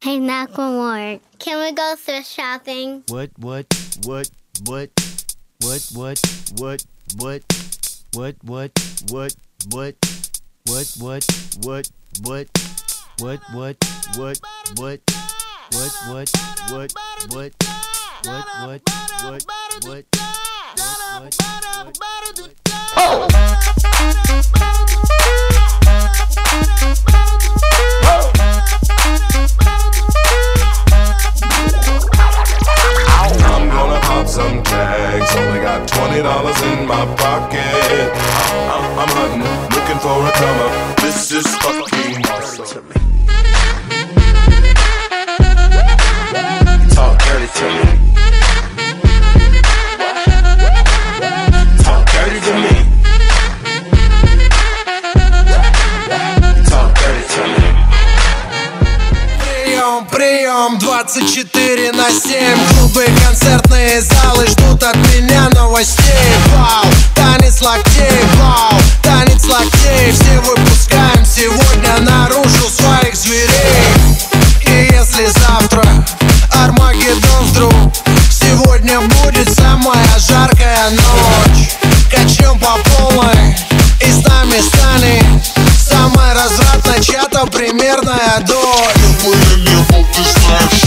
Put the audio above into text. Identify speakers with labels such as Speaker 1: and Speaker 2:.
Speaker 1: Hey, Macklemore, can we go thrift shopping?
Speaker 2: What?
Speaker 3: I'm gonna pop some tags. Only got $20 in my pocket. I'm hunting, looking for a come up. This is fucking awesome.
Speaker 4: Talk dirty to me. Talk dirty to me. Talk dirty to me.
Speaker 5: Прием, 24/7. Клубы, концертные залы ждут от меня новостей. Вау, танец локтей, вау, танец локтей. Все выпускаем сегодня наружу своих зверей. И если завтра Армагеддон вдруг, сегодня будет самая жаркая ночь. Качнем по полной, и с нами станет самая развратная чья-то примерная дочь.
Speaker 3: Ты знаешь,